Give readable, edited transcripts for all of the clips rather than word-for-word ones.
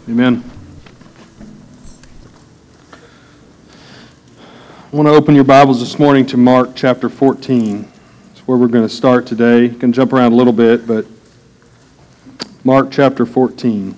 Amen. I want to open your Bibles this morning to Mark chapter 14. That's where we're going to start today. You can jump around a little bit, but Mark chapter 14.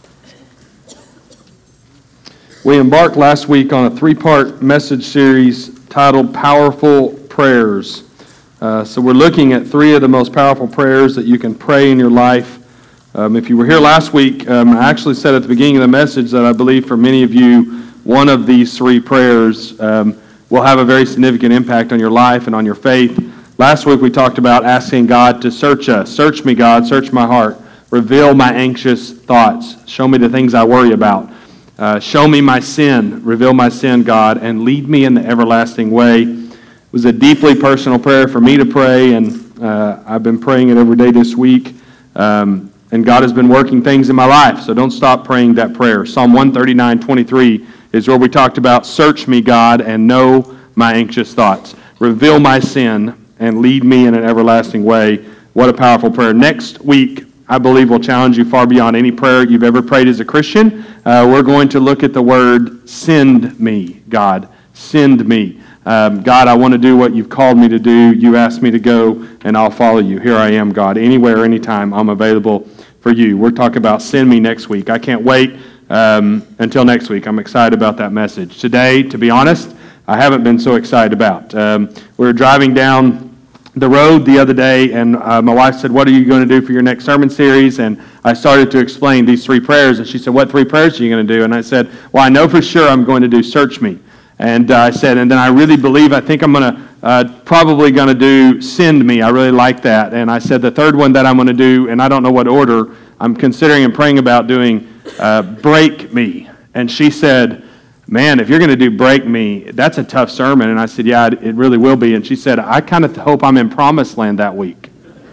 We embarked last week on a three-part message series titled Powerful Prayers. So we're looking at three of the most powerful prayers that you can pray in your life. If you were here last week, I actually said at the beginning of the message that I believe for many of you, one of these three prayers will have a very significant impact on your life and on your faith. Last week we talked about asking God to search us. Search me, God, search my heart. Reveal my anxious thoughts. Show me the things I worry about. Show me my sin. Reveal my sin, God, and lead me in the everlasting way. It was a deeply personal prayer for me to pray, and I've been praying it every day this week. And God has been working things in my life, so don't stop praying that prayer. Psalm 139:23 is where we talked about, search me, God, and know my anxious thoughts. Reveal my sin and lead me in an everlasting way. What a powerful prayer. Next week, I believe, will challenge you far beyond any prayer you've ever prayed as a Christian. We're going to look at the word, send me, God. Send me. God, I want to do what you've called me to do. You asked me to go, and I'll follow you. Here I am, God. Anywhere, anytime, I'm available for you. We're talking about send me next week. I can't wait until next week. I'm excited about that message. Today, to be honest, I haven't been so excited about. We were driving down the road the other day, and my wife said, what are you going to do for your next sermon series? And I started to explain these three prayers, and she said, what three prayers are you going to do? And I said, well, I know for sure I'm going to do search me. And I said, and then I really believe, I think I'm going to probably going to do send me. I really like that. And I said the third one that I'm going to do, and I don't know what order, I'm considering and praying about doing break me. And she said, man, if you're going to do break me, that's a tough sermon. And I said, yeah, it really will be. And she said, I kind of hope I'm in promised land that week.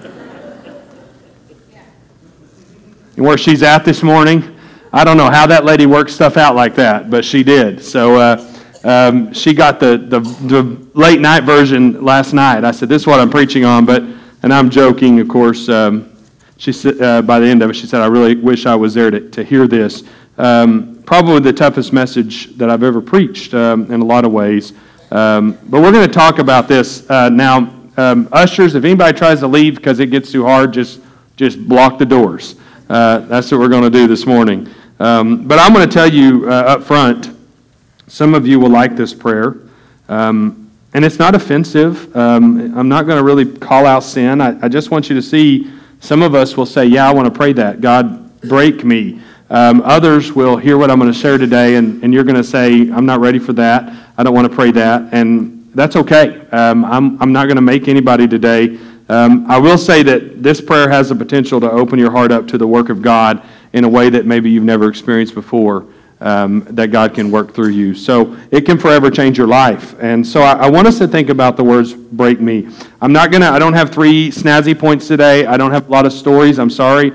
And where she's at this morning, I don't know how that lady works stuff out like that, but she did. So she got the late night version last night. I said, this is what I'm preaching on, and I'm joking, of course. She said, by the end of it, she said, I really wish I was there to hear this. Probably the toughest message that I've ever preached in a lot of ways. But we're going to talk about this now. Ushers, if anybody tries to leave because it gets too hard, just block the doors. That's what we're going to do this morning. But I'm going to tell you up front, some of you will like this prayer. And it's not offensive. I'm not going to really call out sin. I just want you to see, some of us will say, yeah, I want to pray that. God, break me. Others will hear what I'm going to share today, and you're going to say, I'm not ready for that. I don't want to pray that. And that's okay. I'm not going to make anybody today. I will say that this prayer has the potential to open your heart up to the work of God in a way that maybe you've never experienced before. That God can work through you. So it can forever change your life. And so I want us to think about the words, break me. I don't have three snazzy points today. I don't have a lot of stories. I'm sorry.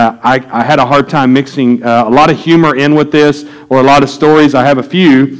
I had a hard time mixing a lot of humor in with this, or a lot of stories. I have a few.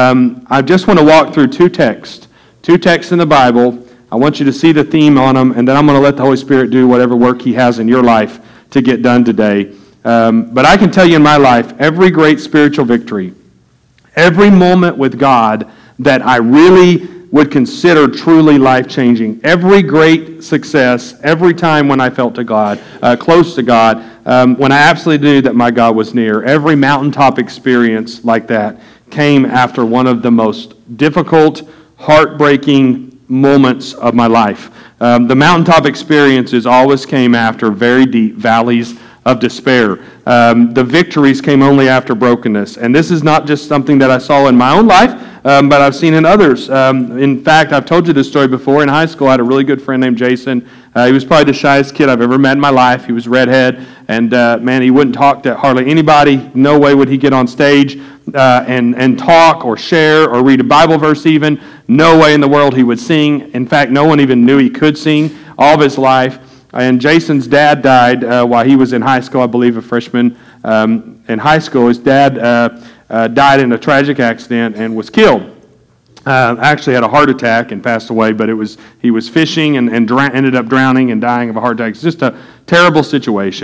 I just want to walk through two texts in the Bible. I want you to see the theme on them, and then I'm going to let the Holy Spirit do whatever work He has in your life to get done today. But I can tell you in my life, every great spiritual victory, every moment with God that I really would consider truly life-changing, every great success, every time when I felt to God, close to God, when I absolutely knew that my God was near, every mountaintop experience like that came after one of the most difficult, heartbreaking moments of my life. The mountaintop experiences always came after very deep valleys of despair. The victories came only after brokenness. And this is not just something that I saw in my own life, but I've seen in others. In fact, I've told you this story before. In high school, I had a really good friend named Jason. He was probably the shyest kid I've ever met in my life. He was a redhead, and man, he wouldn't talk to hardly anybody. No way would he get on stage and talk or share or read a Bible verse even. No way in the world he would sing. In fact, no one even knew he could sing all of his life. And Jason's dad died while he was in high school, I believe, a freshman in high school. His dad died in a tragic accident and was killed. Actually had a heart attack and passed away, but he was fishing and ended up drowning and dying of a heart attack. It's just a terrible situation.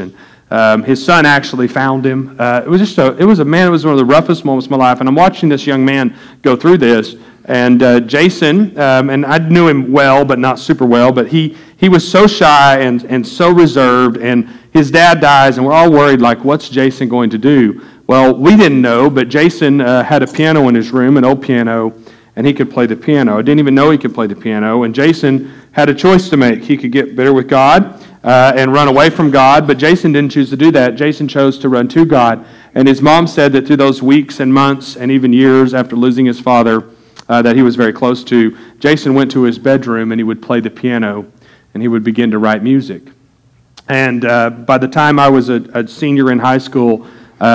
His son actually found him. It was one of the roughest moments of my life. And I'm watching this young man go through this. And Jason, and I knew him well, but not super well, but he was so shy and so reserved. And his dad dies, and we're all worried, like, what's Jason going to do? Well, we didn't know, but Jason had a piano in his room, an old piano, and he could play the piano. I didn't even know he could play the piano. And Jason had a choice to make. He could get bitter with God and run away from God, but Jason didn't choose to do that. Jason chose to run to God. And his mom said that through those weeks and months and even years after losing his father that he was very close to, Jason went to his bedroom and he would play the piano and he would begin to write music. And by the time I was a senior in high school,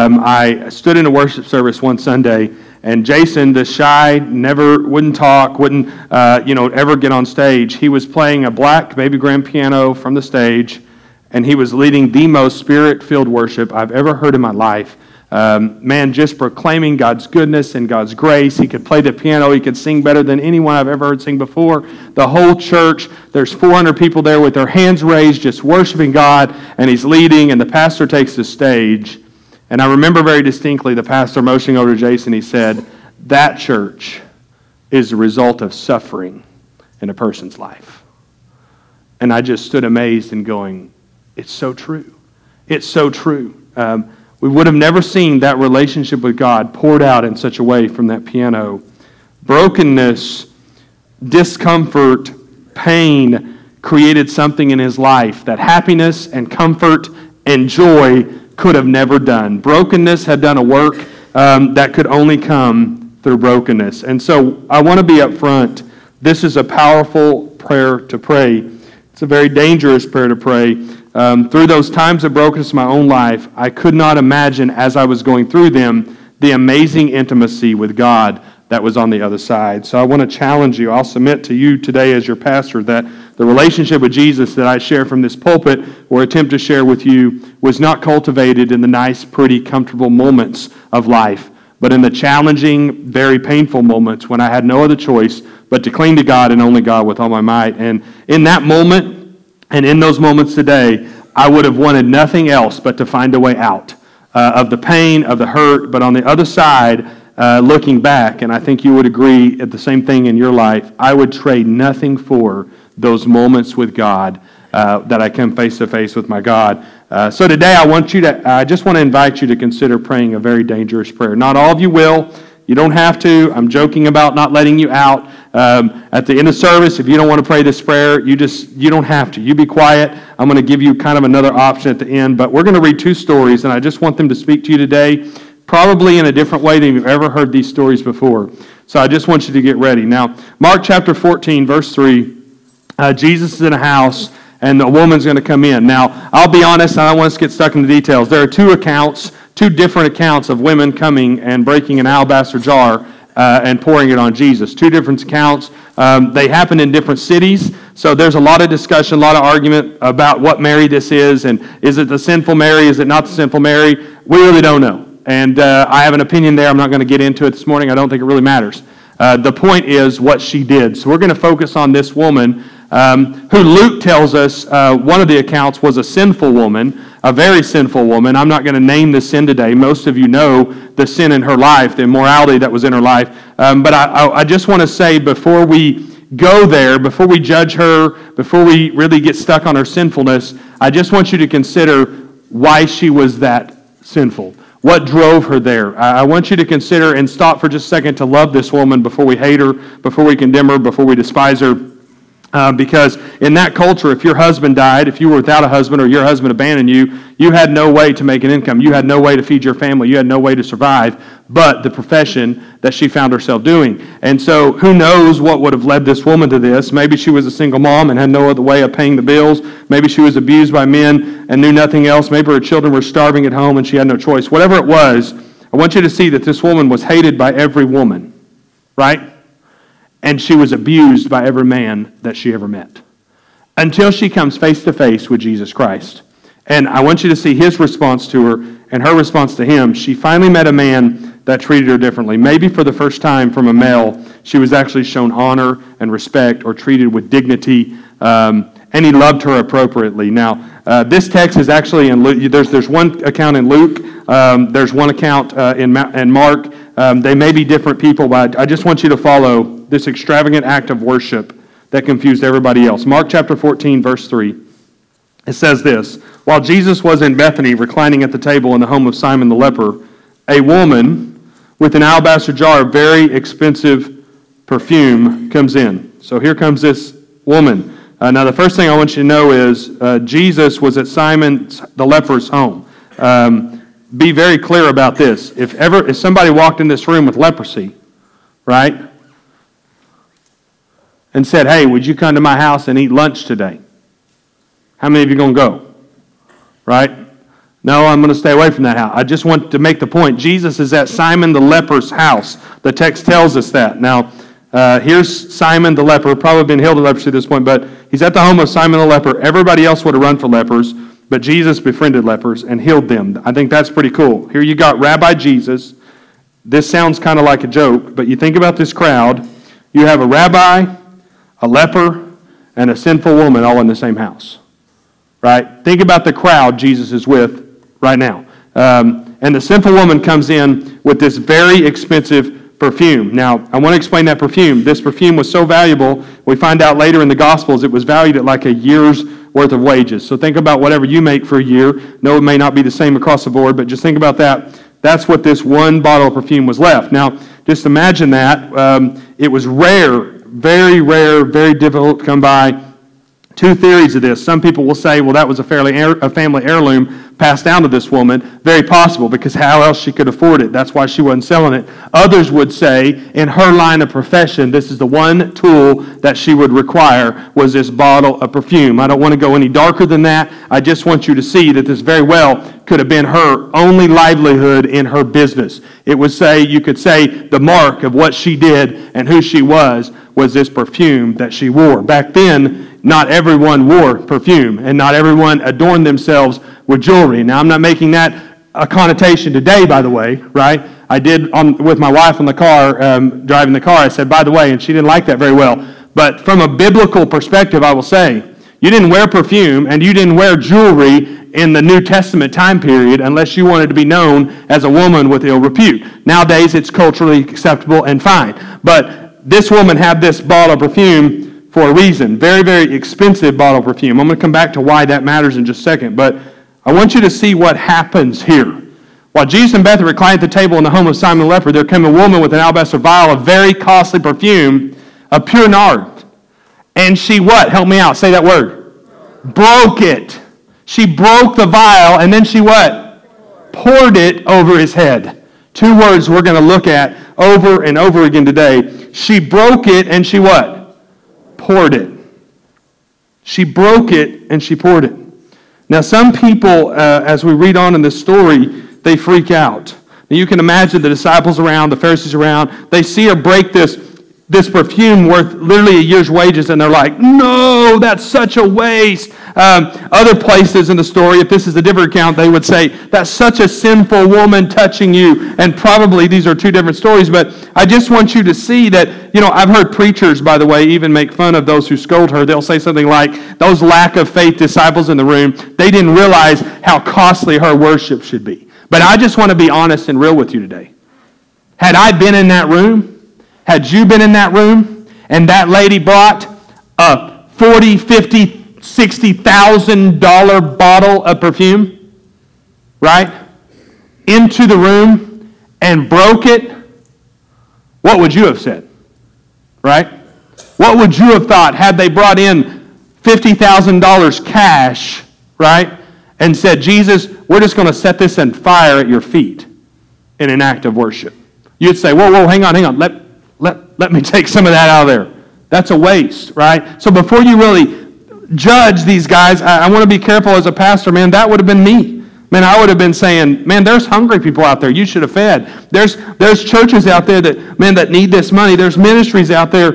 I stood in a worship service one Sunday, and Jason, the shy, wouldn't talk, wouldn't ever get on stage. He was playing a black baby grand piano from the stage, and he was leading the most spirit-filled worship I've ever heard in my life. Just proclaiming God's goodness and God's grace. He could play the piano. He could sing better than anyone I've ever heard sing before. The whole church, there's 400 people there with their hands raised, just worshiping God, and he's leading, and the pastor takes the stage. And I remember very distinctly the pastor motioning over to Jason. He said, "That church is the result of suffering in a person's life." And I just stood amazed and going, it's so true. It's so true. We would have never seen that relationship with God poured out in such a way from that piano. Brokenness, discomfort, pain created something in his life that happiness and comfort and joy could have never done. Brokenness had done a work that could only come through brokenness. And so I want to be up front. This is a powerful prayer to pray. It's a very dangerous prayer to pray. Through those times of brokenness in my own life, I could not imagine as I was going through them the amazing intimacy with God that was on the other side. So I want to challenge you. I'll submit to you today as your pastor that the relationship with Jesus that I share from this pulpit or attempt to share with you was not cultivated in the nice, pretty, comfortable moments of life, but in the challenging, very painful moments when I had no other choice but to cling to God and only God with all my might. And in that moment, and in those moments today, I would have wanted nothing else but to find a way out of the pain, of the hurt. But on the other side, looking back, and I think you would agree at the same thing in your life, I would trade nothing for those moments with God that I come face to face with my God. So today I just want to invite you to consider praying a very dangerous prayer. Not all of you will. You don't have to. I'm joking about not letting you out. At the end of service, if you don't want to pray this prayer, you don't have to. You be quiet. I'm going to give you kind of another option at the end, but we're going to read two stories, and I just want them to speak to you today, probably in a different way than you've ever heard these stories before. So I just want you to get ready. Now, Mark chapter 14, verse 3, Jesus is in a house, and a woman's going to come in. Now, I'll be honest, I don't want us to get stuck in the details. There are two different accounts of women coming and breaking an alabaster jar and pouring it on Jesus. Two different accounts. They happen in different cities, so there's a lot of discussion, a lot of argument about what Mary this is, and is it the sinful Mary, is it not the sinful Mary? We really don't know, and I have an opinion there. I'm not going to get into it this morning. I don't think it really matters. The point is what she did. So we're going to focus on this woman who Luke tells us one of the accounts was a sinful woman, a very sinful woman. I'm not going to name the sin today. Most of you know the sin in her life, the immorality that was in her life. But I just want to say before we go there, before we judge her, before we really get stuck on her sinfulness, I just want you to consider why she was that sinful. What drove her there? I want you to consider and stop for just a second to love this woman before we hate her, before we condemn her, before we despise her. Because in that culture, if your husband died, if you were without a husband or your husband abandoned you, you had no way to make an income. You had no way to feed your family. You had no way to survive but the profession that she found herself doing. And so who knows what would have led this woman to this. Maybe she was a single mom and had no other way of paying the bills. Maybe she was abused by men and knew nothing else. Maybe her children were starving at home and she had no choice. Whatever it was, I want you to see that this woman was hated by every woman, right? And she was abused by every man that she ever met until she comes face to face with Jesus Christ. And I want you to see his response to her and her response to him. She finally met a man that treated her differently. Maybe for the first time from a male, she was actually shown honor and respect or treated with dignity. And and he loved her appropriately. Now, this text is actually in Luke. There's one account in Luke. There's one account in Mark. They may be different people, but I just want you to follow this extravagant act of worship that confused everybody else. Mark chapter 14, verse 3. It says this: While Jesus was in Bethany, reclining at the table in the home of Simon the leper, a woman with an alabaster jar of very expensive perfume comes in. So here comes this woman. Now, the first thing I want you to know is Jesus was at Simon the leper's home. Be very clear about this. If somebody walked in this room with leprosy, right, and said, "Hey, would you come to my house and eat lunch today?" How many of you going to go? Right? No, I'm going to stay away from that house. I just want to make the point. Jesus is at Simon the leper's house. The text tells us that. Now, here's Simon the leper, probably been healed of leprosy at this point, but he's at the home of Simon the leper. Everybody else would have run for lepers, but Jesus befriended lepers and healed them. I think that's pretty cool. Here you got Rabbi Jesus. This sounds kind of like a joke, but you think about this crowd. You have a rabbi, a leper, and a sinful woman all in the same house. Right? Think about the crowd Jesus is with right now. And the sinful woman comes in with this very expensive perfume. Now, I want to explain that perfume. This perfume was so valuable, we find out later in the Gospels, it was valued at like a year's worth of wages. So think about whatever you make for a year. No, it may not be the same across the board, but just think about that. That's what this one bottle of perfume was left. Now, just imagine that. It was rare, very difficult to come by. Two theories of this. Some people will say, well, that was a family heirloom passed down to this woman. Very possible, because how else she could afford it? That's why she wasn't selling it. Others would say, in her line of profession, this is the one tool that she would require, was this bottle of perfume. I don't want to go any darker than that. I just want you to see that this very well could have been her only livelihood in her business. It would say, you could say, the mark of what she did and who she was this perfume that she wore. Back then, not everyone wore perfume, and not everyone adorned themselves with jewelry. Now, I'm not making that a connotation today, by the way, right? I did with my wife in the car, driving the car, I said, by the way, and she didn't like that very well. But from a biblical perspective, I will say, you didn't wear perfume and you didn't wear jewelry in the New Testament time period unless you wanted to be known as a woman with ill repute. Nowadays, it's culturally acceptable and fine. But this woman had this bottle of perfume for a reason. Very expensive bottle of perfume. I'm going to come back to why that matters in just a second. But I want you to see what happens here. While Jesus and Bethany reclined at the table in the home of Simon the leper, there came a woman with an alabaster vial of very costly perfume, of pure nard. And she what? Help me out. Say that word. Broke it. She broke the vial, and then she what? Poured it over his head. Two words we're going to look at over and over again today. She broke it and she what? Poured it. She broke it and she poured it. Now some people, as we read on in this story, they freak out. Now you can imagine the disciples around, the Pharisees around, they see her break this perfume worth literally a year's wages, and they're like, no, that's such a waste. Other places in the story, if this is a different account, they would say, that's such a sinful woman touching you. And probably these are two different stories, but I just want you to see that, I've heard preachers, by the way, even make fun of those who scold her. They'll say something like, those lack of faith disciples in the room, they didn't realize how costly her worship should be. But I just want to be honest and real with you today. Had I been in that room, had you been in that room, and that lady brought a $40,000, $50,000, $60,000 bottle of perfume, right, into the room and broke it, what would you have said, right? What would you have thought had they brought in $50,000 cash, right, and said, Jesus, we're just going to set this on fire at your feet in an act of worship? You'd say, whoa, hang on. Let me take some of that out of there. That's a waste, right? So before you really judge these guys, I want to be careful as a pastor, man. That would have been me. Man, I would have been saying, man, there's hungry people out there you should have fed. There's churches out there that need this money. There's ministries out there.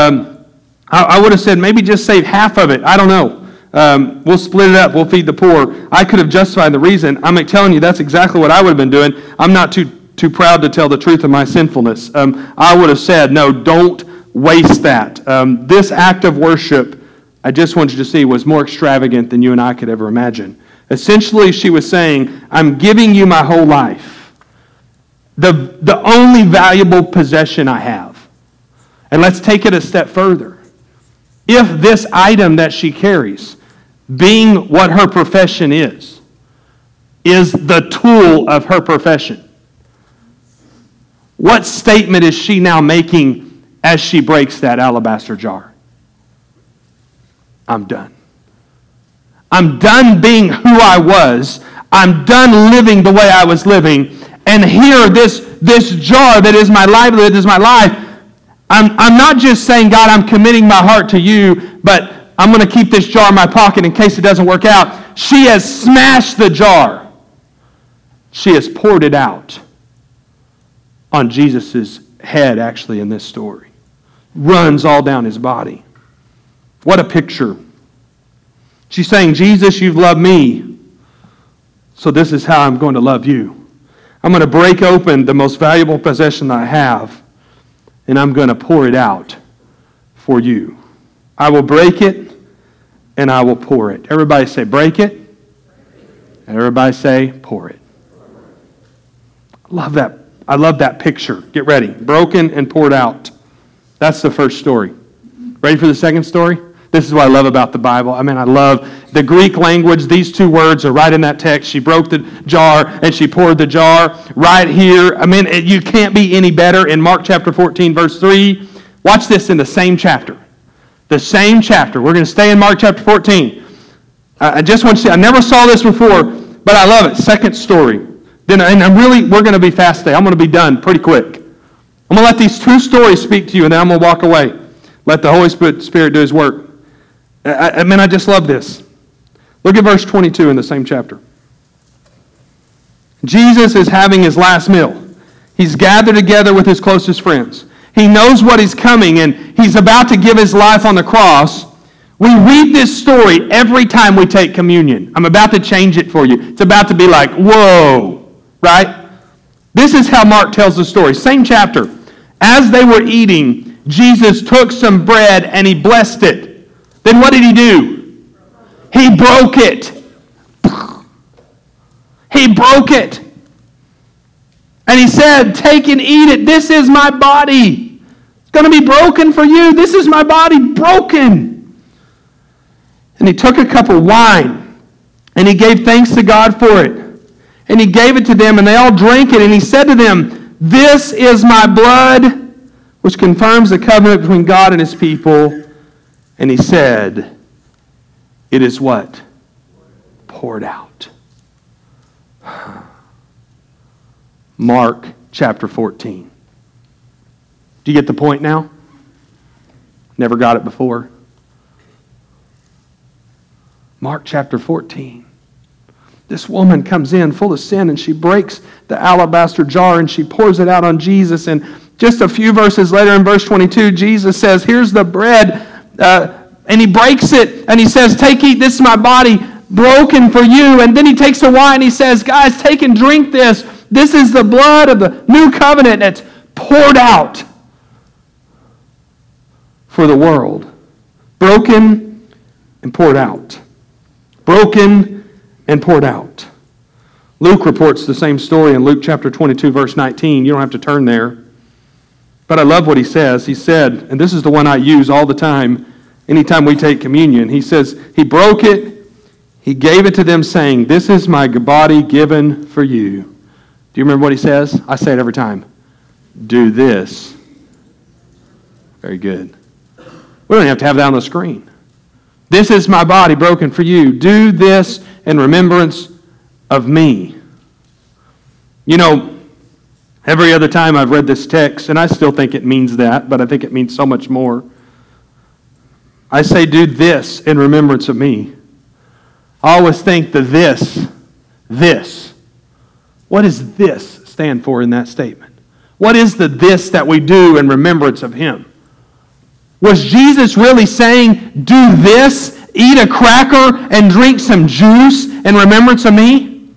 I would have said, maybe just save half of it. I don't know. We'll split it up. We'll feed the poor. I could have justified the reason. I'm telling you, that's exactly what I would have been doing. I'm not too proud to tell the truth of my sinfulness. I would have said, no, don't waste that. This act of worship I just want you to see, was more extravagant than you and I could ever imagine. Essentially, she was saying, I'm giving you my whole life, the only valuable possession I have. And let's take it a step further. If this item that she carries, being what her profession is the tool of her profession, what statement is she now making as she breaks that alabaster jar? I'm done. I'm done being who I was. I'm done living the way I was living. And here, this jar that is my livelihood, is my life. I'm not just saying, God, I'm committing my heart to you, but I'm going to keep this jar in my pocket in case it doesn't work out. She has smashed the jar. She has poured it out on Jesus' head, actually, in this story. Runs all down his body. What a picture. She's saying, Jesus, you've loved me, so this is how I'm going to love you. I'm going to break open the most valuable possession I have, and I'm going to pour it out for you. I will break it, and I will pour it. Everybody say, break it. Everybody say, pour it. I love that picture. Get ready. Broken and poured out. That's the first story. Ready for the second story? This is what I love about the Bible. I love the Greek language. These two words are right in that text. She broke the jar and she poured the jar right here. You can't be any better in Mark chapter 14, verse 3. Watch this in the same chapter. The same chapter. We're going to stay in Mark chapter 14. I just want you to see, I never saw this before, but I love it. Second story. We're going to be fast today. I'm going to be done pretty quick. I'm going to let these two stories speak to you, and then I'm going to walk away. Let the Holy Spirit do his work. I just love this. Look at verse 22 in the same chapter. Jesus is having his last meal. He's gathered together with his closest friends. He knows what is coming, and he's about to give his life on the cross. We read this story every time we take communion. I'm about to change it for you. It's about to be like, whoa, right? This is how Mark tells the story. Same chapter. As they were eating, Jesus took some bread and he blessed it. Then what did he do? He broke it. He broke it. And he said, take and eat it. This is my body. It's going to be broken for you. This is my body broken. And he took a cup of wine and he gave thanks to God for it. And he gave it to them and they all drank it. And he said to them, this is my blood, which confirms the covenant between God and his people. And he said, it is what? Poured out. Mark chapter 14. Do you get the point now? Never got it before. Mark chapter 14. This woman comes in full of sin and she breaks the alabaster jar and she pours it out on Jesus. And just a few verses later in verse 22, Jesus says, here's the bread. And he breaks it and he says, take, eat, this is my body broken for you. And then he takes the wine and he says, guys, take and drink this. This is the blood of the new covenant that's poured out for the world. Broken and poured out. Broken and poured out. Luke reports the same story in Luke chapter 22, verse 19. You don't have to turn there. But I love what he says. He said, and this is the one I use all the time, anytime we take communion. He says, he broke it, he gave it to them saying, this is my body given for you. Do you remember what he says? I say it every time. Do this. Very good. We don't have to have that on the screen. This is my body broken for you. Do this in remembrance of me. You know, every other time I've read this text, and I still think it means that, but I think it means so much more. I say, do this in remembrance of me. I always think the this. What does this stand for in that statement? What is the this that we do in remembrance of him? Was Jesus really saying, do this, eat a cracker, and drink some juice in remembrance of me?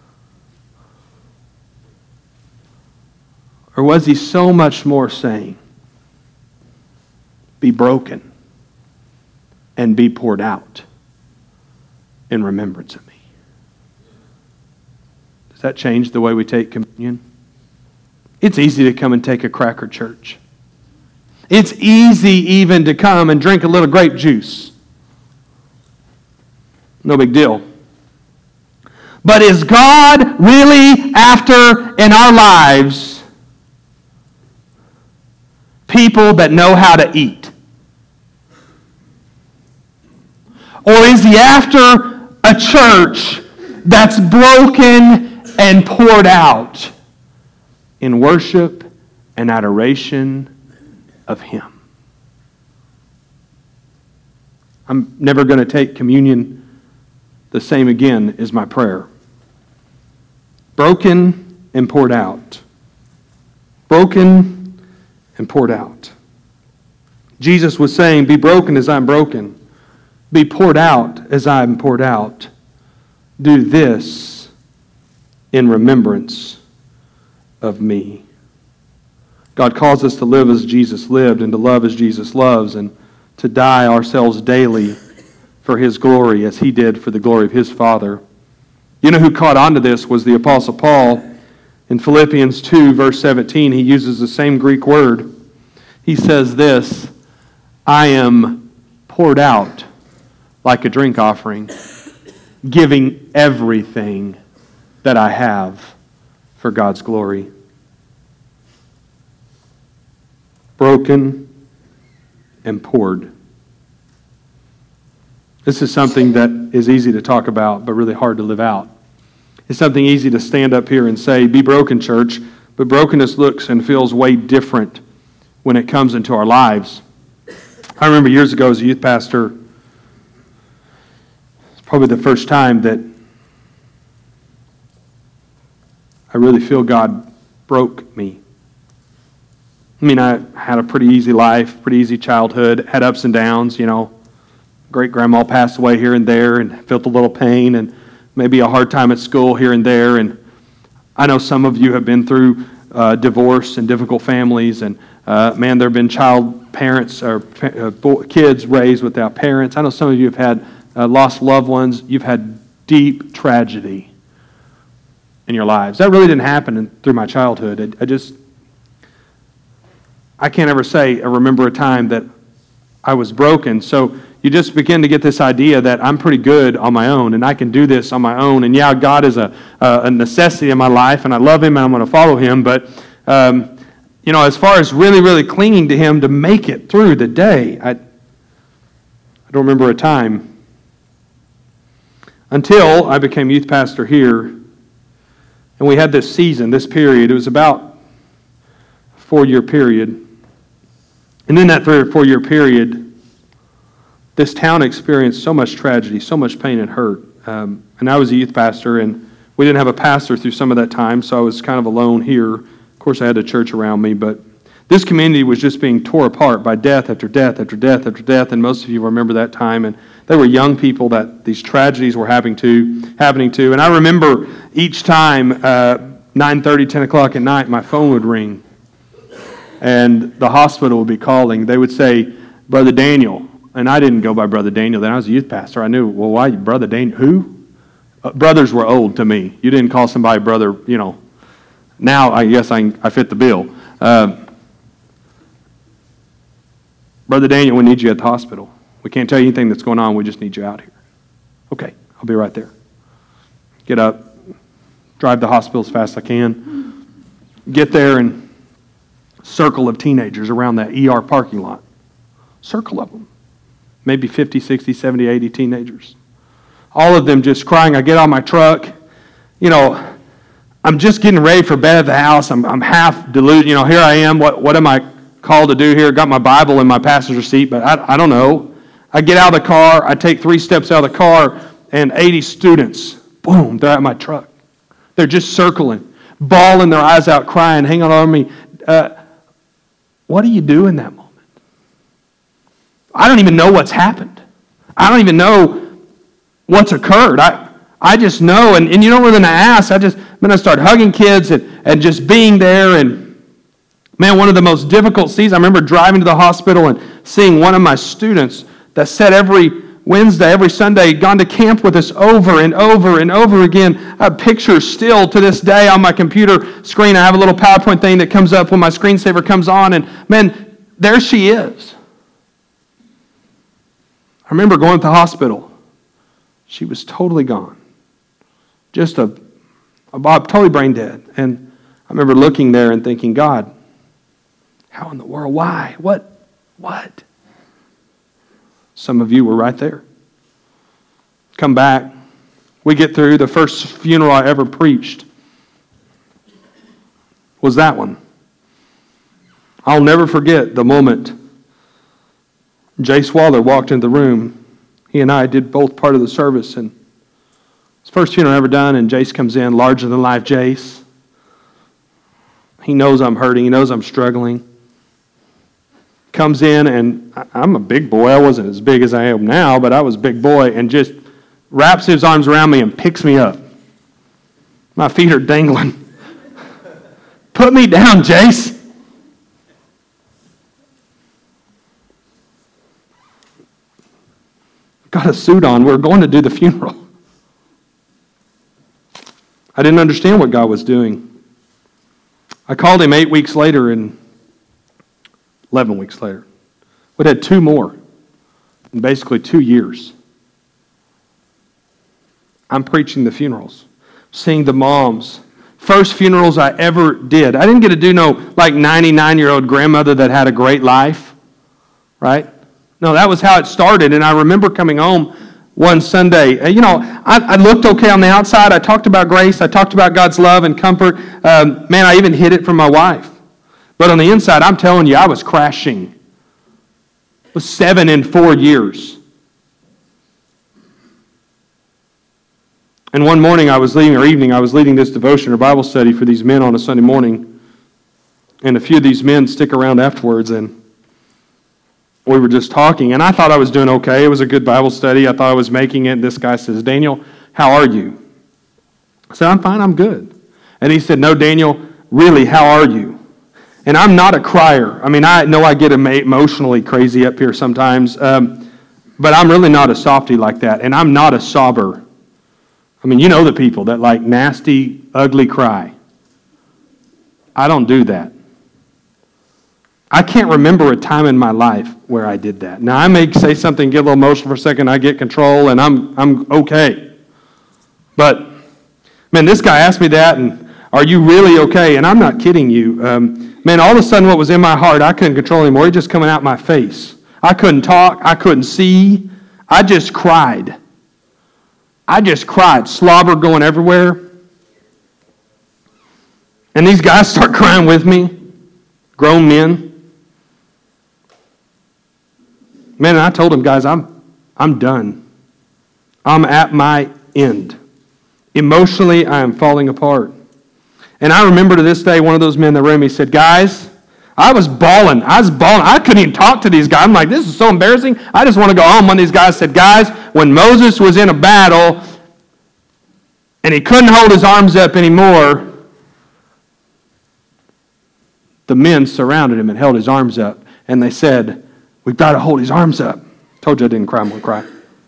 Or was he so much more saying, be broken and be poured out in remembrance of me. Does that change the way we take communion? It's easy to come and take a cracker church. It's easy even to come and drink a little grape juice. No big deal. But is God really after in our lives people that know how to eat? Or is He after a church that's broken and poured out in worship and adoration of Him? I'm never going to take communion the same again, is my prayer. Broken and poured out. Broken and poured out. Jesus was saying, be broken as I'm broken. Be poured out as I'm poured out. Do this in remembrance of me. God calls us to live as Jesus lived and to love as Jesus loves and to die ourselves daily for His glory as He did for the glory of His Father. You know who caught on to this was the Apostle Paul. In Philippians 2, verse 17, he uses the same Greek word. He says this, I am poured out like a drink offering, giving everything that I have for God's glory. Broken and poured. This is something that is easy to talk about, but really hard to live out. It's something easy to stand up here and say, be broken, church, but brokenness looks and feels way different when it comes into our lives. I remember years ago as a youth pastor, it's probably the first time that I really feel God broke me. I mean, I had a pretty easy life, pretty easy childhood, had ups and downs, you know. Great-grandma passed away here and there and felt a little pain and maybe a hard time at school here and there. And I know some of you have been through divorce and difficult families. And man, there have been child parents or kids raised without parents. I know some of you have had lost loved ones. You've had deep tragedy in your lives. That really didn't happen through my childhood. I can't ever say or remember a time that I was broken. So you just begin to get this idea that I'm pretty good on my own and I can do this on my own. And yeah, God is a necessity in my life and I love Him and I'm going to follow Him. But, as far as really, really clinging to Him to make it through the day, I don't remember a time until I became youth pastor here. And we had this season, this period. It was about a 4-year period. And in that 3 or 4 year period, this town experienced so much tragedy, so much pain and hurt. And I was a youth pastor, and we didn't have a pastor through some of that time, so I was kind of alone here. Of course, I had a church around me, but this community was just being torn apart by death after death after death after death, and most of you remember that time. And there were young people that these tragedies were happening to. And I remember each time, 9:30, 10 o'clock at night, my phone would ring, and the hospital would be calling. They would say, Brother Daniel. And I didn't go by Brother Daniel then. I was a youth pastor. I knew, well, why Brother Daniel? Who? Brothers were old to me. You didn't call somebody brother, Now, I guess I fit the bill. Brother Daniel, we need you at the hospital. We can't tell you anything that's going on. We just need you out here. Okay, I'll be right there. Get up, drive to the hospital as fast as I can. Get there and circle of teenagers around that ER parking lot. Circle of them. Maybe 50, 60, 70, 80 teenagers. All of them just crying. I get on my truck. I'm just getting ready for bed at the house. I'm half deluded. Here I am. What am I called to do here? Got my Bible in my passenger seat, but I don't know. I get out of the car. I take 3 steps out of the car, and 80 students, boom, they're at my truck. They're just circling, bawling their eyes out, crying, hanging on me. What do you do in that moment? I don't even know what's happened. I don't even know what's occurred. I just know, and more than I ask, I start hugging kids and just being there. And man, one of the most difficult seasons, I remember driving to the hospital and seeing one of my students that sat every Wednesday, every Sunday, gone to camp with us over and over and over again. I have pictures still to this day on my computer screen. I have a little PowerPoint thing that comes up when my screensaver comes on, and man, there she is. I remember going to the hospital. She was totally gone. Just totally brain dead. And I remember looking there and thinking, God, how in the world? Why? What? Some of you were right there. Come back. We get through. The first funeral I ever preached was that one. I'll never forget the moment Jace Waller walked into the room. He and I did both part of the service, and it's the first funeral I've ever done, and Jace comes in, larger than life Jace. He knows I'm hurting. He knows I'm struggling. Comes in, and I'm a big boy. I wasn't as big as I am now, but I was a big boy, and just wraps his arms around me and picks me up. My feet are dangling. Put me down, Jace. Got a suit on. We're going to do the funeral. I didn't understand what God was doing. I called him 8 weeks later and 11 weeks later. We'd had 2 more in basically 2 years. I'm preaching the funerals, seeing the moms. First funerals I ever did. I didn't get to do no 99-year-old grandmother that had a great life, right? No, that was how it started. And I remember coming home one Sunday. I looked okay on the outside. I talked about grace. I talked about God's love and comfort. Man, I even hid it from my wife. But on the inside, I'm telling you, I was crashing. It was 7 in 4 years. And one morning I was leading this devotion or Bible study for these men on a Sunday morning. And a few of these men stick around afterwards, and we were just talking, and I thought I was doing okay. It was a good Bible study. I thought I was making it. This guy says, Daniel, how are you? I said, I'm fine, I'm good. And he said, no, Daniel, really, how are you? And I'm not a crier. I mean, I know I get emotionally crazy up here sometimes, but I'm really not a softie like that, and I'm not a sobber. I mean, you know the people that like nasty, ugly cry. I don't do that. I can't remember a time in my life where I did that. Now, I may say something, get a little emotional for a second, I get control, and I'm okay. But, man, this guy asked me that, and are you really okay? And I'm not kidding you. Man, all of a sudden what was in my heart, I couldn't control anymore. It just coming out my face. I couldn't talk. I couldn't see. I just cried. Slobber going everywhere. And these guys start crying with me. Grown men. Man, I told them, guys, I'm done. I'm at my end. Emotionally, I am falling apart. And I remember to this day, one of those men in the room, he said, guys, I was bawling. I couldn't even talk to these guys. I'm like, this is so embarrassing. I just want to go home. One of these guys said, guys, when Moses was in a battle and he couldn't hold his arms up anymore, the men surrounded him and held his arms up. And they said, we've got to hold his arms up. Told you I didn't cry. I'm going to cry.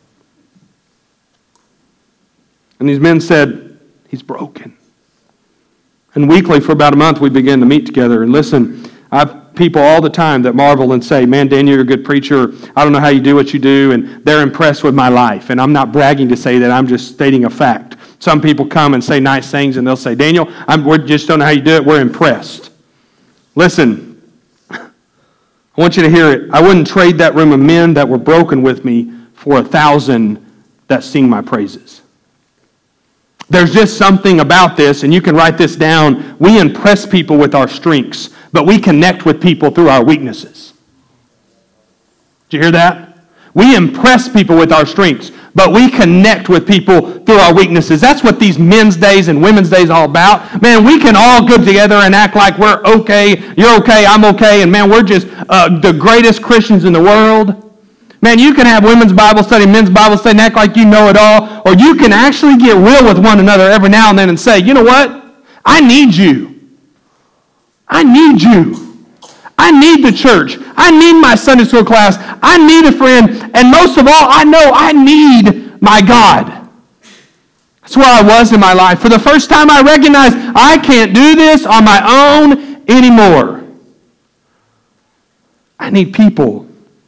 And these men said, he's broken. And weekly for about a month we began to meet together. And listen, I have people all the time that marvel and say, man, Daniel, you're a good preacher. I don't know how you do what you do. And they're impressed with my life. And I'm not bragging to say that. I'm just stating a fact. Some people come and say nice things and they'll say, Daniel, we just don't know how you do it. We're impressed. Listen, I want you to hear it. I wouldn't trade that room of men that were broken with me for 1,000 that sing my praises. There's just something about this, and you can write this down. We impress people with our strengths, but we connect with people through our weaknesses. Did you hear that? We impress people with our strengths, but we connect with people through our weaknesses. That's what these men's days and women's days are all about. Man, we can all get together and act like we're okay, you're okay, I'm okay, and man, we're just the greatest Christians in the world. Man, you can have women's Bible study, men's Bible study, and act like you know it all, or you can actually get real with one another every now and then and say, you know what? I need you. I need you. I need the church. I need my Sunday school class. I need a friend. And most of all, I know I need my God. That's where I was in my life. For the first time, I recognized I can't do this on my own anymore. I need people.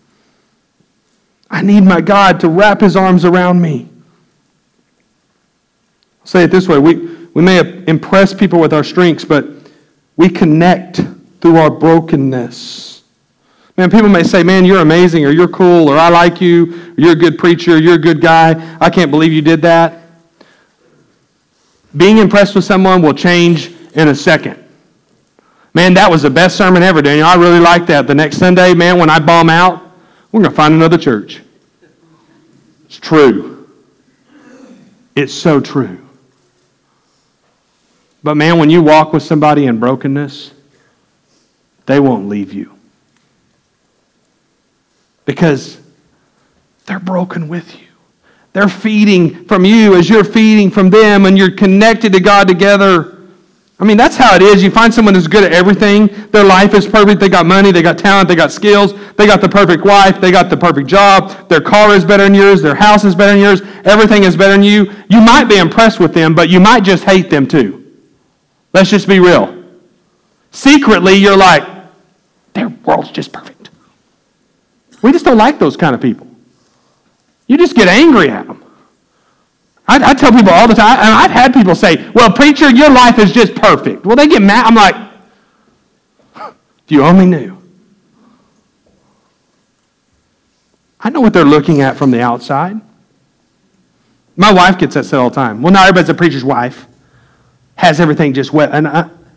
I need my God to wrap his arms around me. I'll say it this way. We may impress people with our strengths, but we connect through our brokenness. Man, people may say, man, you're amazing, or you're cool, or I like you, or you're a good preacher, or you're a good guy. I can't believe you did that. Being impressed with someone will change in a second. Man, that was the best sermon ever, Daniel. I really like that. The next Sunday, man, when I bomb out, we're going to find another church. It's true. It's so true. But man, when you walk with somebody in brokenness, they won't leave you. Because they're broken with you. They're feeding from you as you're feeding from them, and you're connected to God together. I mean, that's how it is. You find someone who's good at everything. Their life is perfect. They got money, they got talent, they got skills, they got the perfect wife, they got the perfect job, their car is better than yours, their house is better than yours, everything is better than you. You might be impressed with them, but you might just hate them too. Let's just be real. Secretly, you're like, their world's just perfect. We just don't like those kind of people. You just get angry at them. I tell people all the time, and I've had people say, well, preacher, your life is just perfect. Well, they get mad. I'm like, if you only knew. I know what they're looking at from the outside. My wife gets that said all the time. Well, not everybody's a preacher's wife. Has everything just wet. And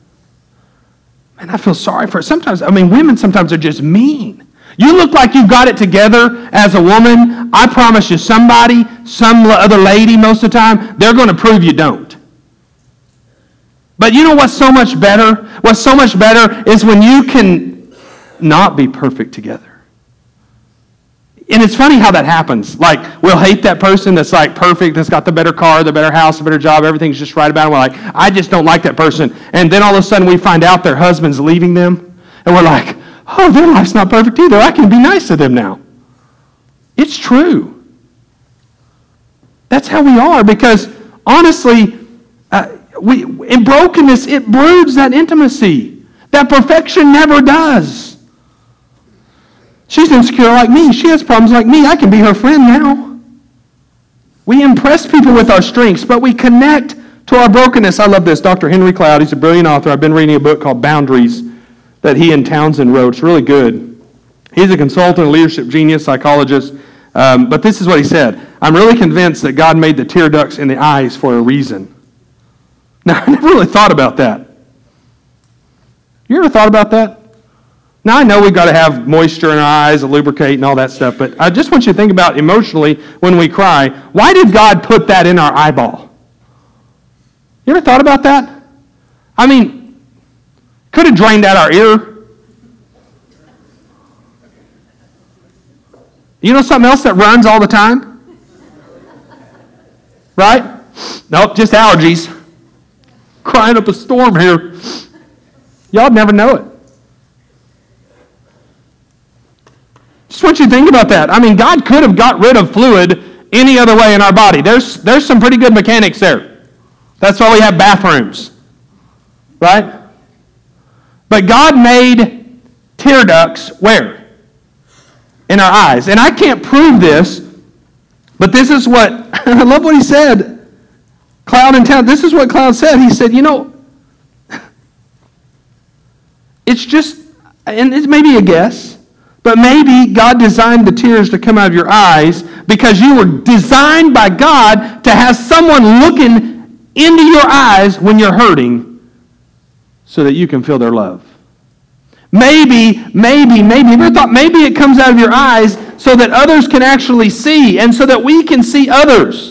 I feel sorry for it. Sometimes, women sometimes are just mean. You look like you've got it together as a woman. I promise you, somebody, some other lady most of the time, they're going to prove you don't. But you know what's so much better? What's so much better is when you can not be perfect together. And it's funny how that happens. Like, we'll hate that person that's like perfect, that's got the better car, the better house, the better job, everything's just right about it. We're like, I just don't like that person. And then all of a sudden we find out their husband's leaving them. And we're like, oh, their life's not perfect either. I can be nice to them now. It's true. That's how we are, because honestly, in brokenness, it broods that intimacy. That perfection never does. She's insecure like me. She has problems like me. I can be her friend now. We impress people with our strengths, but we connect to our brokenness. I love this. Dr. Henry Cloud, he's a brilliant author. I've been reading a book called Boundaries that he and Townsend wrote. It's really good. He's a consultant, a leadership genius, psychologist. But this is what he said. I'm really convinced that God made the tear ducts in the eyes for a reason. Now, I never really thought about that. You ever thought about that? Now, I know we've got to have moisture in our eyes, to lubricate and all that stuff, but I just want you to think about emotionally when we cry, why did God put that in our eyeball? You ever thought about that? Could have drained out our ear. You know something else that runs all the time? Right? Nope, just allergies. Crying up a storm here. Y'all never know it. Just want you to think about that. God could have got rid of fluid any other way in our body. There's some pretty good mechanics there. That's why we have bathrooms. Right? But God made tear ducts where? In our eyes. And I can't prove this, but this is what, I love what he said. Cloud and Town, this is what Cloud said. He said, it's just, and it's maybe a guess, but maybe God designed the tears to come out of your eyes because you were designed by God to have someone looking into your eyes when you're hurting so that you can feel their love. Maybe, have you ever thought maybe it comes out of your eyes so that others can actually see and so that we can see others?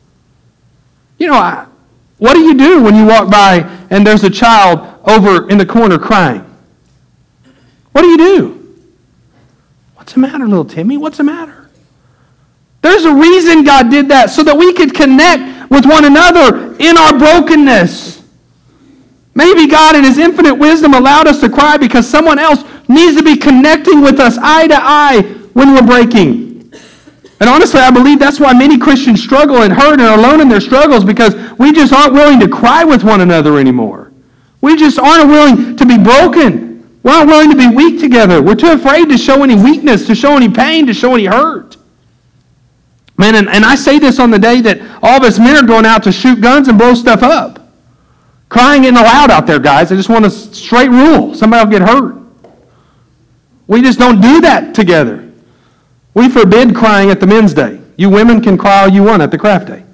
What do you do when you walk by and there's a child over in the corner crying? What do you do? What's the matter, little Timmy? What's the matter? There's a reason God did that, so that we could connect with one another in our brokenness. Maybe God in His infinite wisdom allowed us to cry because someone else needs to be connecting with us eye to eye when we're breaking. And honestly, I believe that's why many Christians struggle and hurt and are alone in their struggles, because we just aren't willing to cry with one another anymore. We just aren't willing to be broken. We're not willing to be weak together. We're too afraid to show any weakness, to show any pain, to show any hurt. Man, and I say this on the day that all of us men are going out to shoot guns and blow stuff up. Crying isn't allowed out there, guys. I just want a straight rule. Somebody will get hurt. We just don't do that together. We forbid crying at the men's day. You women can cry all you want at the craft day.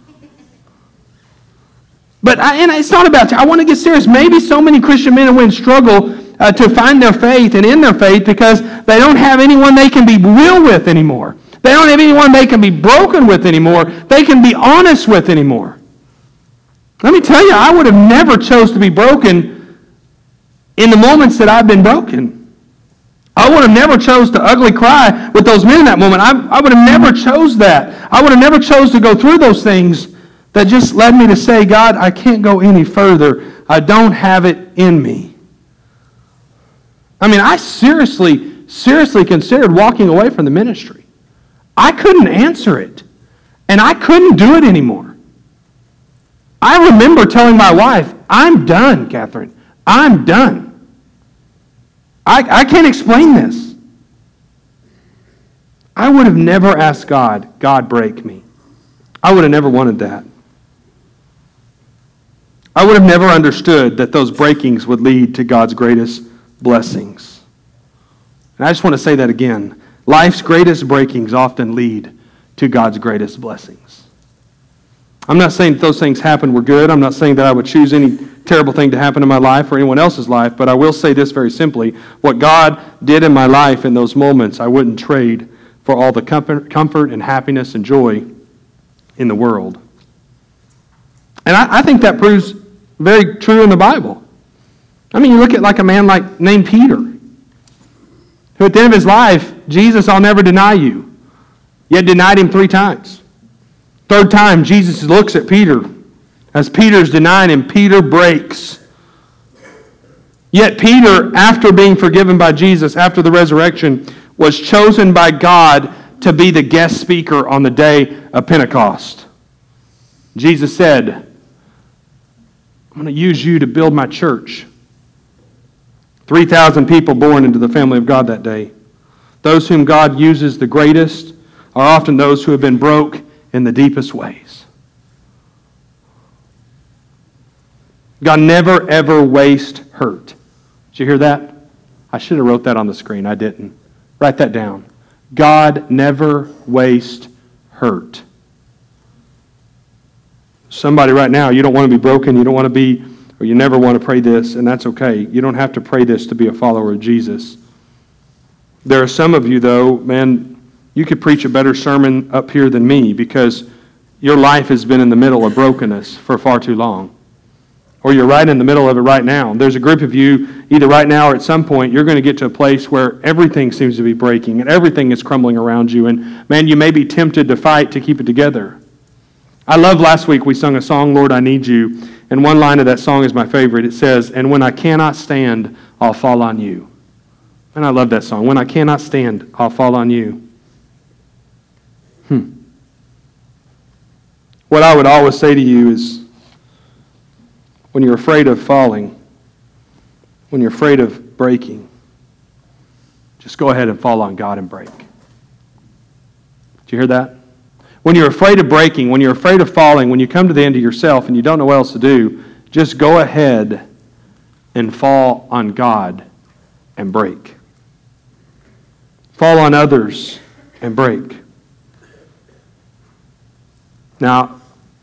But and it's not about that. I want to get serious. Maybe so many Christian men and women struggle to find their faith and in their faith because they don't have anyone they can be real with anymore. They don't have anyone they can be broken with anymore. They can be honest with anymore. Let me tell you, I would have never chose to be broken in the moments that I've been broken. I would have never chose to ugly cry with those men in that moment. I would have never chose that. I would have never chose to go through those things that just led me to say, God, I can't go any further. I don't have it in me. I mean, I seriously considered walking away from the ministry. I couldn't answer it. And I couldn't do it anymore. I remember telling my wife, I'm done, Catherine. I'm done. I can't explain this. I would have never asked God, God, break me. I would have never wanted that. I would have never understood that those breakings would lead to God's greatest blessings. And I just want to say that again. Life's greatest breakings often lead to God's greatest blessings. I'm not saying that those things happened were good. I'm not saying that I would choose any terrible thing to happen in my life or anyone else's life, but I will say this very simply. What God did in my life in those moments, I wouldn't trade for all the comfort and happiness and joy in the world. And I think that proves very true in the Bible. I mean, you look at like a man named Peter, who at the end of his life, Jesus, I'll never deny you, yet denied him 3 times. Third time, Jesus looks at Peter. As Peter's denying him, Peter breaks. Yet Peter, after being forgiven by Jesus, after the resurrection, was chosen by God to be the guest speaker on the day of Pentecost. Jesus said, I'm going to use you to build my church. 3,000 people born into the family of God that day. Those whom God uses the greatest are often those who have been broke in the deepest ways. God never, ever wastes hurt. Did you hear that? I should have wrote that on the screen. I didn't. Write that down. God never wastes hurt. Somebody right now, you don't want to be broken, you don't want to be, or you never want to pray this, and that's okay. You don't have to pray this to be a follower of Jesus. There are some of you, though, man, you could preach a better sermon up here than me because your life has been in the middle of brokenness for far too long. Or you're right in the middle of it right now. There's a group of you, either right now or at some point, you're going to get to a place where everything seems to be breaking and everything is crumbling around you. And man, you may be tempted to fight to keep it together. I love last week we sung a song, Lord, I Need You. And one line of that song is my favorite. It says, and when I cannot stand, I'll fall on you. And I love that song. When I cannot stand, I'll fall on you. What I would always say to you is, when you're afraid of falling, when you're afraid of breaking, just go ahead and fall on God and break. Did you hear that? When you're afraid of breaking, when you're afraid of falling, when you come to the end of yourself and you don't know what else to do, just go ahead and fall on God and break. Fall on others and break. Now,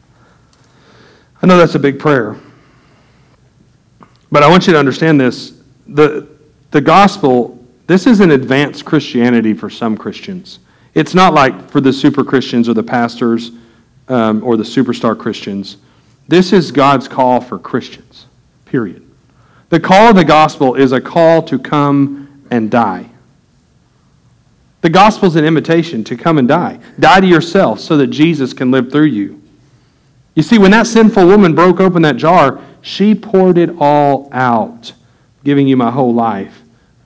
I know that's a big prayer, but I want you to understand this. The gospel, this is an advanced Christianity for some Christians. It's not like for the super Christians or the pastors or the superstar Christians. This is God's call for Christians, period. The call of the gospel is a call to come and die. The gospel is an invitation to come and die. Die to yourself so that Jesus can live through you. You see, when that sinful woman broke open that jar, she poured it all out, giving you my whole life.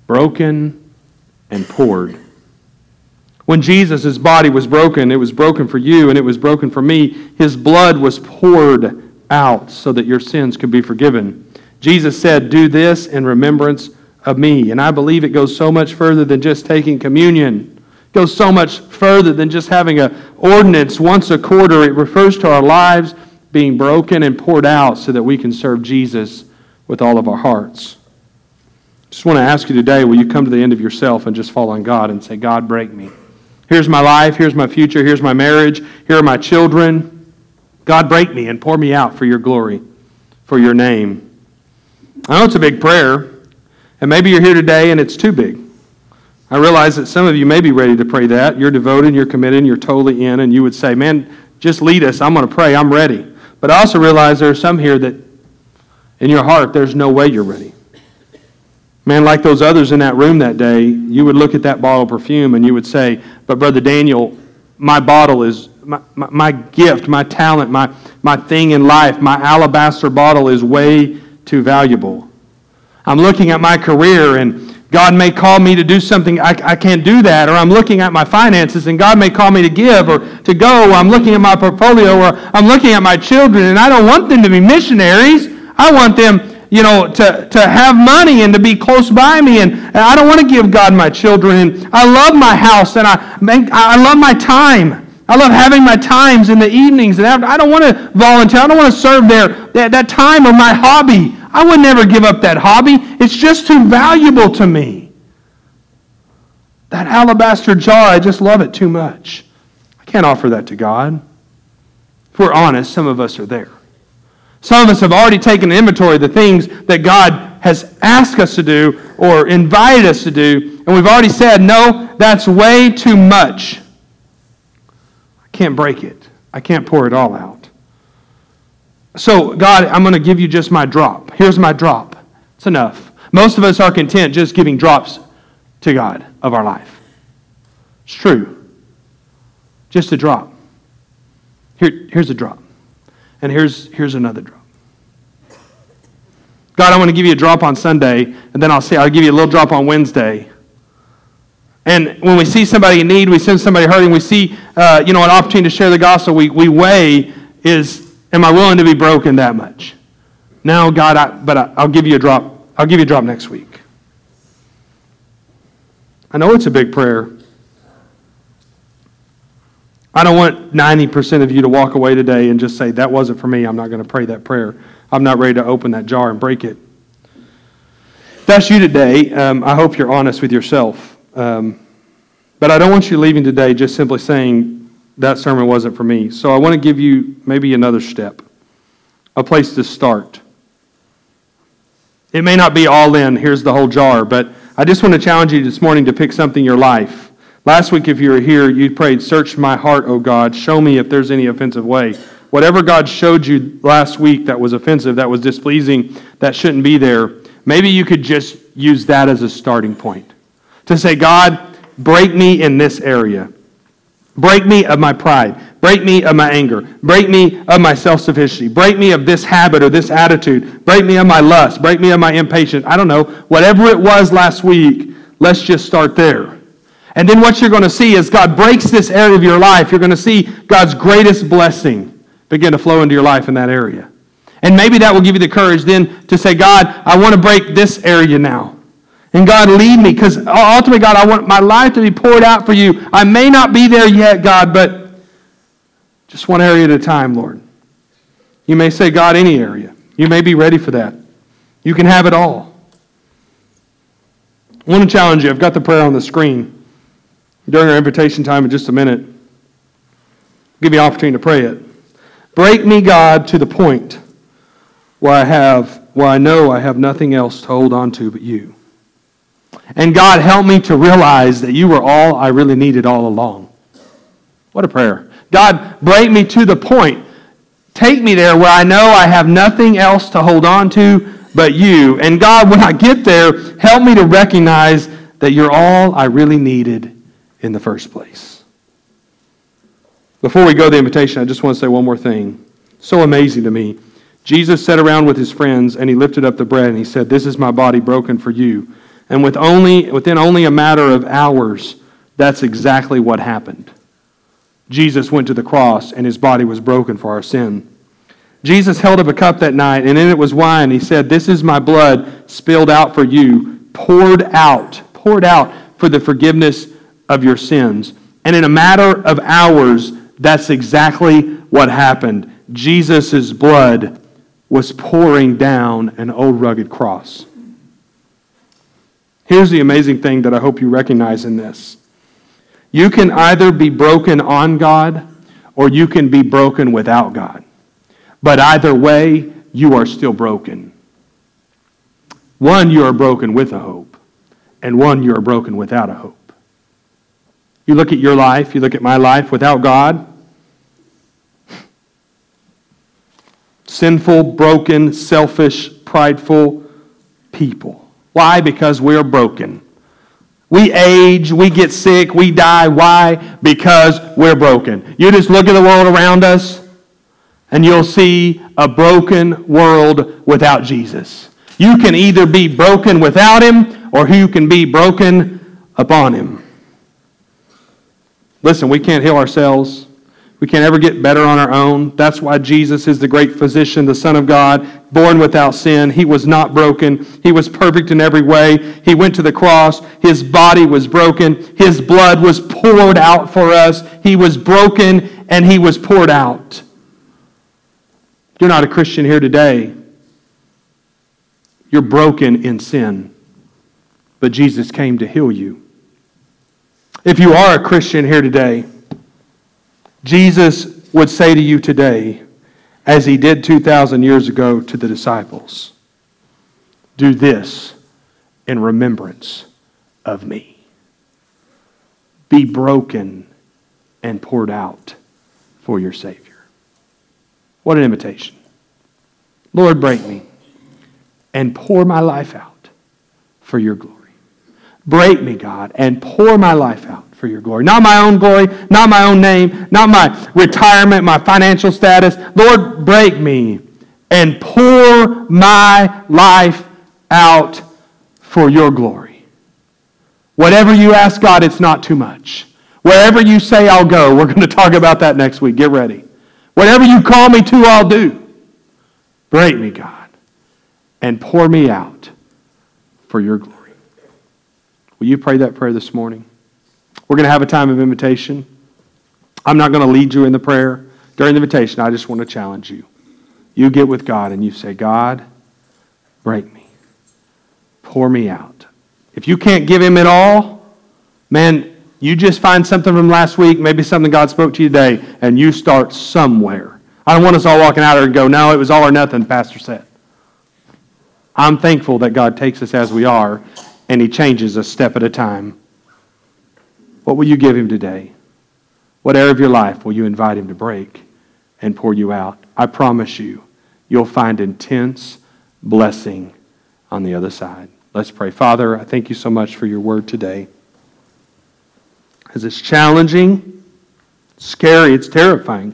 broken and poured. When Jesus' body was broken, it was broken for you and it was broken for me. His blood was poured out so that your sins could be forgiven. Jesus said, "Do this in remembrance of me." And I believe it goes so much further than just taking communion. It goes so much further than just having an ordinance once a quarter. It refers to our lives being broken and poured out so that we can serve Jesus with all of our hearts. Just want to ask you today, will you come to the end of yourself and just fall on God and say, "God, break me. Here's my life, here's my future, here's my marriage, here are my children. God, break me and pour me out for your glory, for your name." I know it's a big prayer, and maybe you're here today and it's too big. I realize that some of you may be ready to pray that. You're devoted, you're committed, you're totally in, and you would say, "Man, just lead us. I'm going to pray. I'm ready." But I also realize there are some here that in your heart, there's no way you're ready. Man, like those others in that room that day, you would look at that bottle of perfume and you would say, "But Brother Daniel, my bottle is, my gift, my talent, my thing in life, my alabaster bottle is way too valuable. I'm looking at my career and God may call me to do something, I can't do that." Or I'm looking at my finances and God may call me to give or to go. Or I'm looking at my portfolio or I'm looking at my children and I don't want them to be missionaries. I want them to have money and to be close by me, and I don't want to give God my children. And I love my house, and I love my time. I love having my times in the evenings, and I don't want to volunteer. I don't want to serve there. That time of my hobby, I would never give up that hobby. It's just too valuable to me. That alabaster jar, I just love it too much. I can't offer that to God. If we're honest, some of us are there. Some of us have already taken inventory of the things that God has asked us to do or invited us to do, and we've already said, "No, that's way too much. I can't break it. I can't pour it all out. So, God, I'm going to give you just my drop. Here's my drop. It's enough." Most of us are content just giving drops to God of our life. It's true. Just a drop. Here's a drop. And here's another drop. God, I want to give you a drop on Sunday, and then I'll give you a little drop on Wednesday. And when we see somebody in need, we see somebody hurting, we see an opportunity to share the gospel, we weigh, am I willing to be broken that much? No, God, I'll give you a drop. I'll give you a drop next week. I know it's a big prayer. I don't want 90% of you to walk away today and just say, "That wasn't for me. I'm not going to pray that prayer. I'm not ready to open that jar and break it." If that's you today, I hope you're honest with yourself. But I don't want you leaving today just simply saying, "That sermon wasn't for me." So I want to give you maybe another step, a place to start. It may not be all in, here's the whole jar, but I just want to challenge you this morning to pick something in your life. Last week, if you were here, you prayed, "Search my heart, O God. Show me if there's any offensive way." Whatever God showed you last week that was offensive, that was displeasing, that shouldn't be there, maybe you could just use that as a starting point. To say, "God, break me in this area. Break me of my pride. Break me of my anger. Break me of my self-sufficiency. Break me of this habit or this attitude. Break me of my lust. Break me of my impatience." I don't know. Whatever it was last week, let's just start there. And then what you're going to see is God breaks this area of your life. You're going to see God's greatest blessing begin to flow into your life in that area. And maybe that will give you the courage then to say, "God, I want to break this area now. And God, lead me, because ultimately, God, I want my life to be poured out for you. I may not be there yet, God, but just one area at a time, Lord." You may say, "God, any area." You may be ready for that. You can have it all. I want to challenge you. I've got the prayer on the screen. During our invitation time in just a minute, I'll give you an opportunity to pray it. Break me, God, to the point where I know I have nothing else to hold on to but you. And God, help me to realize that you were all I really needed all along. What a prayer. God, break me to the point. Take me there where I know I have nothing else to hold on to but you. And God, when I get there, help me to recognize that you're all I really needed in the first place. Before we go to the invitation, I just want to say one more thing. So amazing to me. Jesus sat around with his friends and he lifted up the bread and he said, "This is my body broken for you." And within only a matter of hours, that's exactly what happened. Jesus went to the cross, and his body was broken for our sin. Jesus held up a cup that night, and in it was wine. He said, "This is my blood spilled out for you, poured out for the forgiveness of your sins." And in a matter of hours, that's exactly what happened. Jesus' blood was pouring down an old rugged cross. Here's the amazing thing that I hope you recognize in this. You can either be broken on God or you can be broken without God. But either way, you are still broken. One, you are broken with a hope, and one, you are broken without a hope. You look at your life, you look at my life without God. Sinful, broken, selfish, prideful people. Why? Because we're broken. We age, we get sick, we die. Why? Because we're broken. You just look at the world around us, and you'll see a broken world without Jesus. You can either be broken without him, or you can be broken upon him. Listen, we can't heal ourselves. We can't ever get better on our own. That's why Jesus is the great physician, the Son of God, born without sin. He was not broken. He was perfect in every way. He went to the cross. His body was broken. His blood was poured out for us. He was broken and he was poured out. You're not a Christian here today. You're broken in sin. But Jesus came to heal you. If you are a Christian here today, Jesus would say to you today, as he did 2,000 years ago to the disciples, "Do this in remembrance of me." Be broken and poured out for your Savior. What an invitation. Lord, break me and pour my life out for your glory. Break me, God, and pour my life out for your glory. Not my own glory, not my own name, not my retirement, my financial status. Lord, break me and pour my life out for your glory. Whatever you ask God, it's not too much. Wherever you say I'll go, we're going to talk about that next week. Get ready. Whatever you call me to, I'll do. Break me, God, and pour me out for your glory. Will you pray that prayer this morning? We're going to have a time of invitation. I'm not going to lead you in the prayer. During the invitation, I just want to challenge you. You get with God and you say, "God, break me. Pour me out." If you can't give him it all, man, you just find something from last week, maybe something God spoke to you today, and you start somewhere. I don't want us all walking out there and go, "No, it was all or nothing," Pastor said. I'm thankful that God takes us as we are, and he changes us step at a time. What will you give him today? What area of your life will you invite him to break and pour you out? I promise you, you'll find intense blessing on the other side. Let's pray. Father, I thank you so much for your word today. As it's challenging, scary, it's terrifying.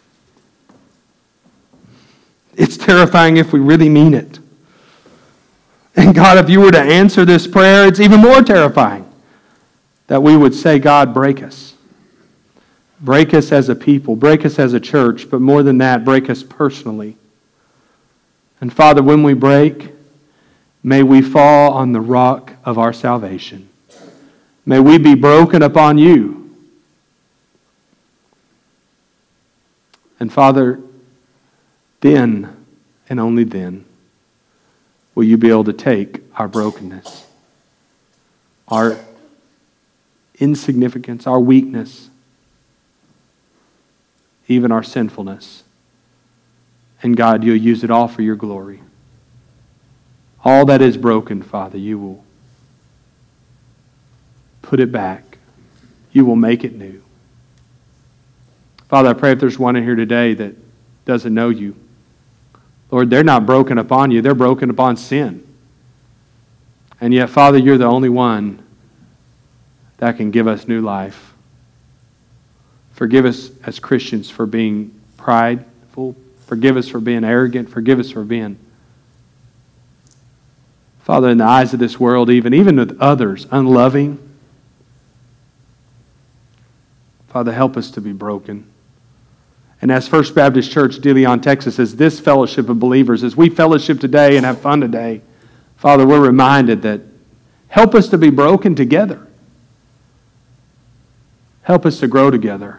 It's terrifying if we really mean it. And God, if you were to answer this prayer, it's even more terrifying that we would say, "God, break us. Break us as a people. Break us as a church. But more than that, break us personally." And Father, when we break, may we fall on the rock of our salvation. May we be broken upon you. And Father, then, and only then, will you be able to take our brokenness, our insignificance, our weakness, even our sinfulness. And God, you'll use it all for your glory. All that is broken, Father, you will put it back. You will make it new. Father, I pray if there's one in here today that doesn't know you, Lord, they're not broken upon you, they're broken upon sin. And yet, Father, you're the only one that can give us new life. Forgive us as Christians for being prideful. Forgive us for being arrogant. Forgive us for being Father, in the eyes of this world, even with others, unloving, Father, help us to be broken. And as First Baptist Church, De Leon, Texas, as this fellowship of believers, as we fellowship today and have fun today, Father, we're reminded that help us to be broken together. Help us to grow together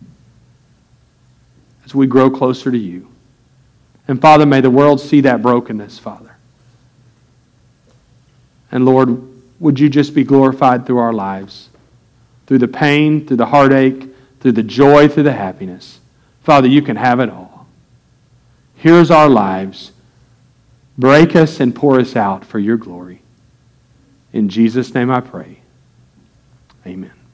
as we grow closer to you. And Father, may the world see that brokenness, Father. And Lord, would you just be glorified through our lives, through the pain, through the heartache, through the joy, through the happiness. Father, you can have it all. Here's our lives. Break us and pour us out for your glory. In Jesus' name I pray. Amen.